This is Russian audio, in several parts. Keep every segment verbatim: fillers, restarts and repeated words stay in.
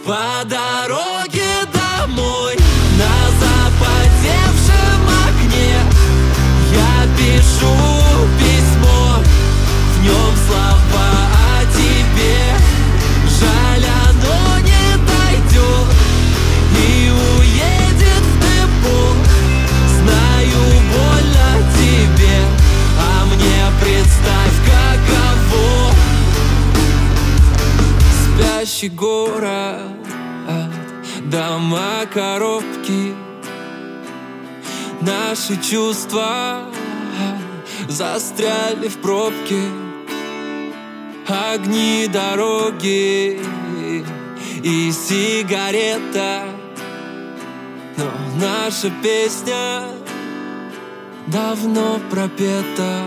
По дороге домой на запотевшем окне я пишу письмо, в нем слова о тебе. Жаль, оно не дойдет и уедет в депо. Знаю, больно тебе, а мне представь, каково. Спящий город, дома, коробки, наши чувства застряли в пробке. Огни дороги и сигарета, но наша песня давно пропета.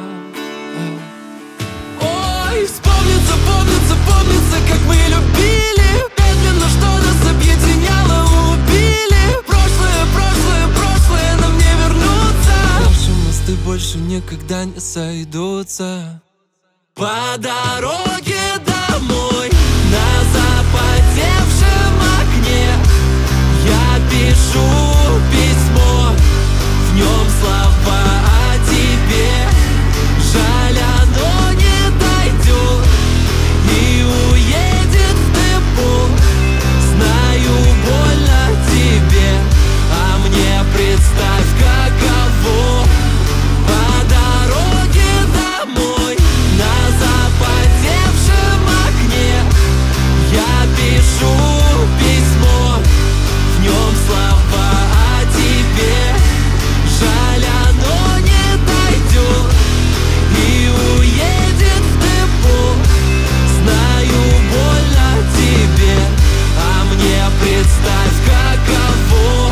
Ой, вспомнится, помнится, помнится, как мы любили. Медленно, что нас объединяло, убили. Прошлое, прошлое, прошлое нам не вернуться. Наши мосты больше никогда не сойдутся. По дороге домой на запотевшем окне я пишу письмо, в нем слова о тебе. Жаль, оно не дойдет и уедет в депо. Знаю, больно тебе, а мне представь, каково. По дороге домой на запотевшем окне я пишу письмо, в нем слова о тебе. Жаль, оно не дойдет и уедет в депо. Знаю, больно тебе, а мне представь, каково.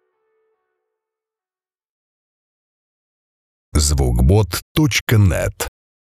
звукбот точка нет